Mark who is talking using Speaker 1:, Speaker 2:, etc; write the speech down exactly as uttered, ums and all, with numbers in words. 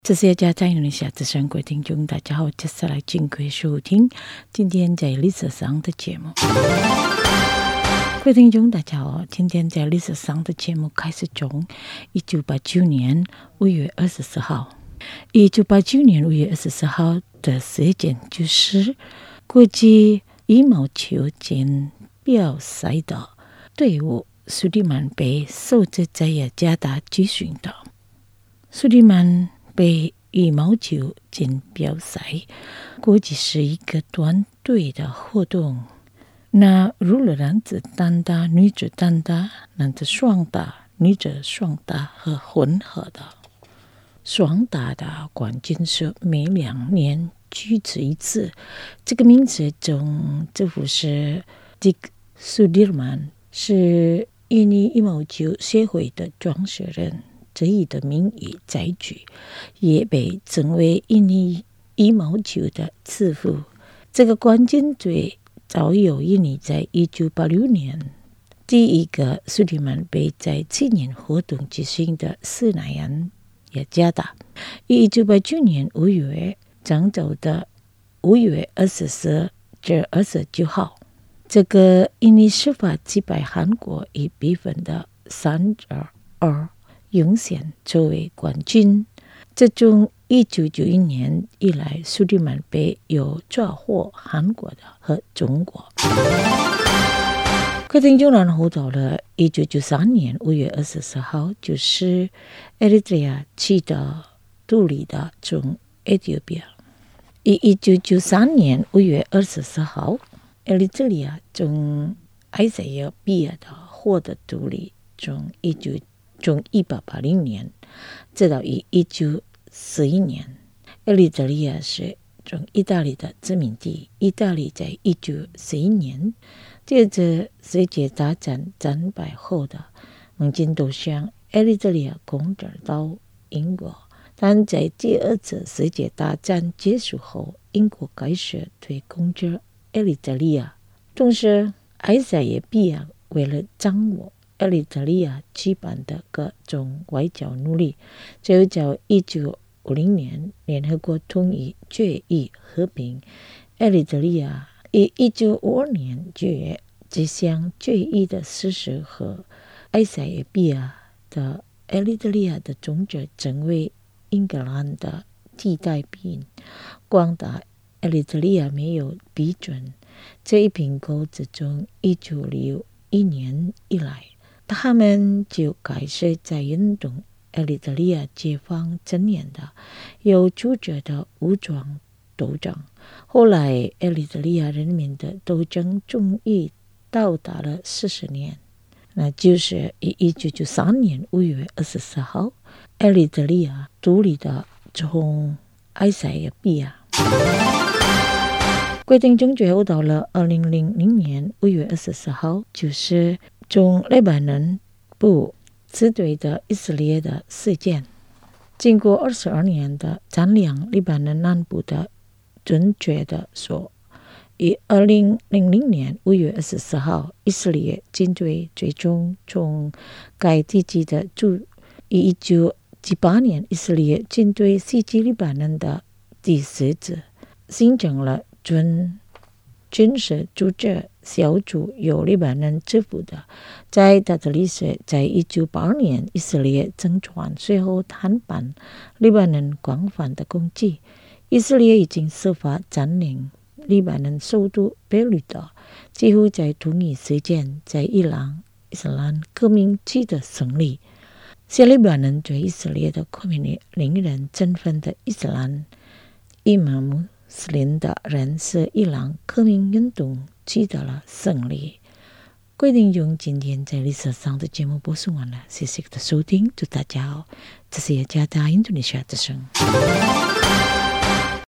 Speaker 1: 这是加在印尼下之声，各位听众大家好，接下来请各位收听今天在历史上的节目。各位听众大家好，今天在历史上的节目开始从一九八九年五月二十四号。一九八九年五月二十四号的事件就是国际羽毛球锦标赛的队伍苏利曼被首次在雅加达举行的。苏利曼被羽毛球锦标赛估计是一个团队的活动，那除了男子单打、女子单打、男子双打、女子双打和混合的双打的冠军是每两年举行一次。这个名字中政府是 Dick Sudirman， 是印尼羽毛球协会的创始人，这一的名义在举，也被称为印尼羽毛球的之父。这个冠军队早有印尼在一九八六年第一个苏利曼杯在青年活动举行的斯乃安雅加达。一九八九年五月漳州的五月二十四至二十九号，这个印尼司法击败韩国以比分的三而二赢线作为冠军。这从一九九一年以来，苏利曼杯有抓获韩国的和中国。各位听众，然后到了一九九三年五月二十四号，就是埃利特亚取得独立的从埃塞俄比亚。一九九三年五月二十四号，埃利特亚从埃塞俄比亚的获得独立，从一九从一八八零年直到一九四一年，埃利特利亚是从意大利的殖民地。意大利在一九四一年第二次世界大战战败后的盟军都向埃利特利亚攻打到英国，但在第二次世界大战结束后，英国开始对攻击埃利特利亚。同时，埃塞俄比亚为了掌握埃利特利亚举办的各种外交努力，最后在一九五零年联合国同意决议和平埃利特利亚。于一九五二年九月，这项决议的实施和埃塞俄比亚的埃利特利亚的种子成为英格兰的替代品。广大埃利特利亚没有批准这一并购，自从一九六一年以来，他们就开始在运动埃利特利亚解放阵营的有组织的武装斗争。后来埃利特利亚人民的斗争终于到达了四十年，那就是一九九三年五月二十四号，埃利特利亚独立的从埃塞俄比亚。规定中最后到了二零零零年五月二十四号，就是从黎巴嫩部支队的以色列的事件。经过二十二年的占领黎巴嫩南部的准确的说，于二零零零年五月二十四号，以色列军队最终从该地区的驻一九七八年以色列军队袭击黎巴嫩的第四次，形成了准军事组织小组，由黎巴嫩支付的。在它的历史，在一九八二年以色列争传，随后谈判黎巴嫩广泛的攻击。以色列已经设法占领黎巴嫩首都贝鲁特。几乎在同一时间，在伊朗伊斯兰革命取得胜利。西黎巴嫩对以色列的革命令人振奋的伊斯兰伊玛目斯林的人是伊朗革命运动取得了胜利。各位听众，今天在历史上的节目播送完了，谢谢的收听，祝大家好，这是雅加达印度尼西亚之声。